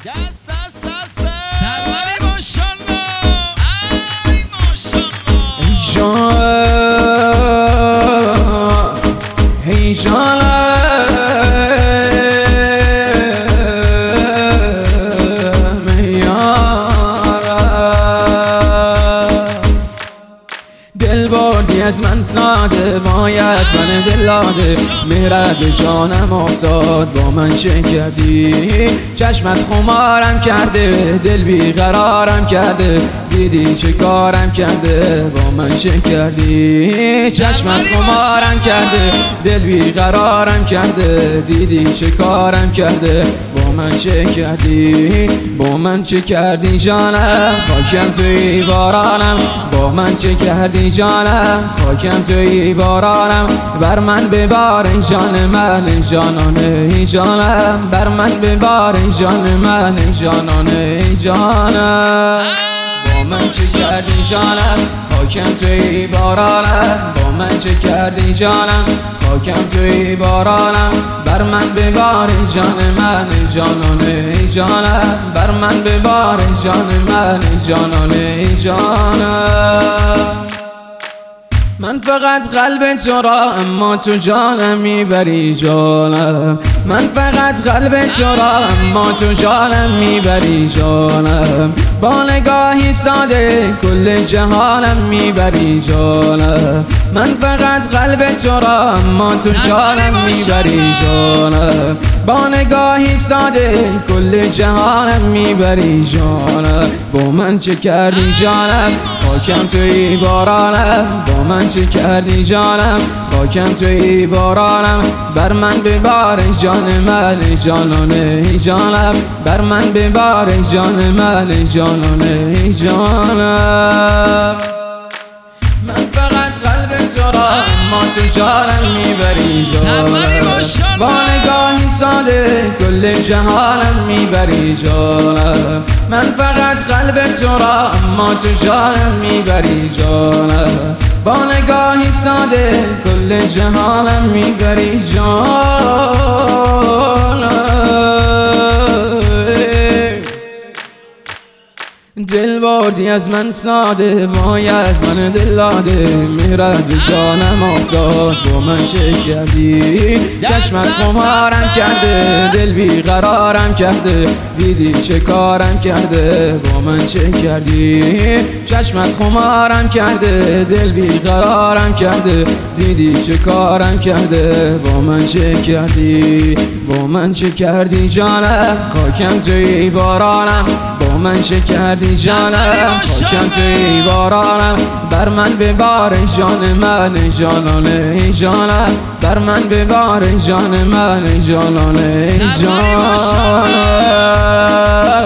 دست دست دست سروری ماشالله ای ماشالله ای جانم دل بردی از من ساده وای از من دل داده مهرت به جانم افتاد با من چه کردی چشمت خمارم کرده دل بیقرارم کرده دیدی چه کارم کرده با من چه کردی چشمت خمارم کرده دل بیقرارم کرده دیدی چه کارم کرده با من چه کردی با من چه کردی جانم خاکم توی بارانم با من چه کردی جانم خاکم توی بارانم بر من ببار جان من جانانه جانم بر من ببار جان من جانانه جانم با من چه کردی جانم خاکم توی بارانم با من چه کردی جانم خاکم توی بارانم بر من ببار جان من جانانه جانم بر من ببار جان من جانانه جانم من فقط قلب تو را اما تو جانم میبری جانم من فقط قلب تو را اما تو جانم میبری جانم با نگاهی ساده کل جهانم میبری جانم من فقط قلب تو را اما تو جانم میبری جانم با نگاهی ساده کل جهانم میبری جانم با من چه کردی جانم خاکم توی بارانم با من چه کردی جانم خاکم توی بارانم بر من ببار جان من جانانه جانم بر من ببار جان من جانانه جانم من فقط قلب تو را اما تو جانم میبری جانم با نگاهی ساده کل جهانم میبری جانم من فقط قلب تو را اما تو جانم میبری جانم با نگاهی ساده کل جهانم میبری جانم دل بردی از من ساده وای از من دل داده مهرت به جانم افتاد با من چه کردی چشمت خمارم کرده دل بیقرارم کرده دیدی چه کارم کرده با من چه کردی چشمت خمارم کرده دل بیقرارم کرده دیدی چه کارم کرده با من چه کردی با من چه کردی جانم خاکم توی بارانم با من چه کردی جانم خاکم توی بارانم بر من ببار جان من جانانه جانم بر من ببار جان من جانانه جانم